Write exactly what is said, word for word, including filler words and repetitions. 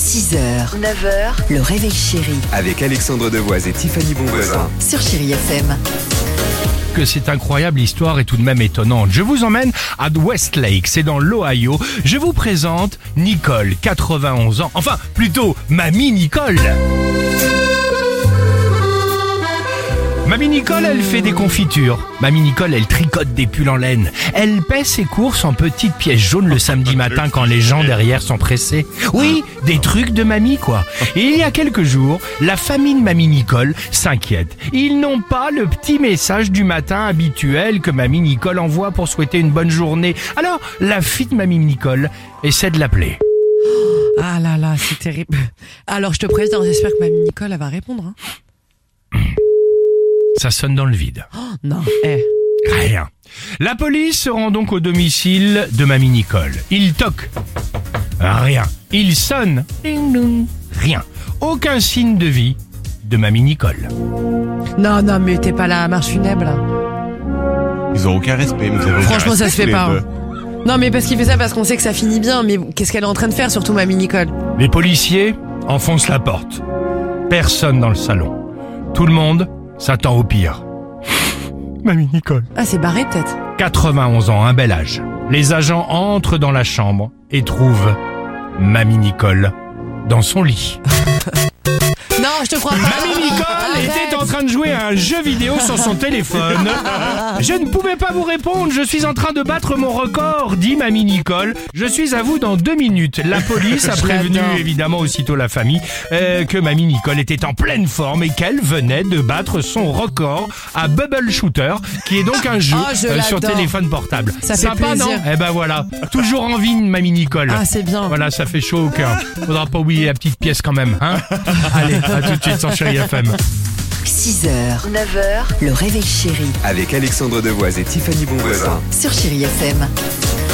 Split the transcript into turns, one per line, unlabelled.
six heures, neuf heures, le réveil chéri
Avec Alexandre Devoise et Tiffany Bonvoisin.
sur Chéri F M.
Que cette incroyable histoire est tout de même étonnante. Je vous emmène à Westlake, c'est dans l'Ohio. Je vous présente Nicole, quatre-vingt-onze ans. Enfin, plutôt, Mamie Nicole. Mamie Nicole, elle fait des confitures. Mamie Nicole, elle tricote des pulls en laine. Elle paie ses courses en petites pièces jaunes le samedi matin quand les gens derrière sont pressés. Oui, des trucs de mamie, quoi. Et il y a quelques jours, la famille de Mamie Nicole s'inquiète. Ils n'ont pas le petit message du matin habituel que Mamie Nicole envoie pour souhaiter une bonne journée. Alors, la fille de Mamie Nicole essaie de l'appeler.
Ah là là, c'est terrible. Alors je te préviens, j'espère que Mamie Nicole elle va répondre. Hein.
Ça sonne dans le vide.
Oh, non, eh.
Rien. La police se rend donc au domicile de Mamie Nicole. Il toque. Rien. Il sonne. Ding dong. Rien. Aucun signe de vie de Mamie Nicole.
Non, non, mais t'es pas là à marche funèbre là.
Ils ont aucun respect. Vous avez aucun
Franchement, ça
respect,
se fait
tous
pas.
les
Hein.
deux.
Non, mais parce qu'il fait ça parce qu'on sait que ça finit bien. Mais qu'est-ce qu'elle est en train de faire, surtout Mamie Nicole?
Les policiers enfoncent la porte. Personne dans le salon. Tout le monde s'attend au pire. Mamie Nicole.
Ah, c'est barré peut-être.
quatre-vingt-onze ans, un bel âge. Les agents entrent dans la chambre et trouvent Mamie Nicole dans son lit.
Non, je te crois pas.
Mamie Nicole était en train de jouer à un jeu vidéo sur son téléphone. Je ne pouvais pas vous répondre, je suis en train de battre mon record, dit Mamie Nicole. Je suis à vous dans deux minutes. La police a
Je
prévenu
l'adore.
évidemment aussitôt la famille euh, que Mamie Nicole était en pleine forme et qu'elle venait de battre son record à Bubble Shooter, qui est donc un jeu
Oh, je
euh, sur
l'adore.
téléphone portable.
Ça fait
Sympa,
plaisir.
non? Eh ben voilà, toujours en vie, Mamie Nicole.
Ah, c'est bien.
Voilà, ça fait chaud au cœur. Faudra pas oublier la petite pièce quand même, hein? Allez, à tout de suite sur Chéri F M.
six heures, neuf heures, le réveil chéri
Avec Alexandre Devoise et Tiffany Bonvoisin.
sur Chéri F M.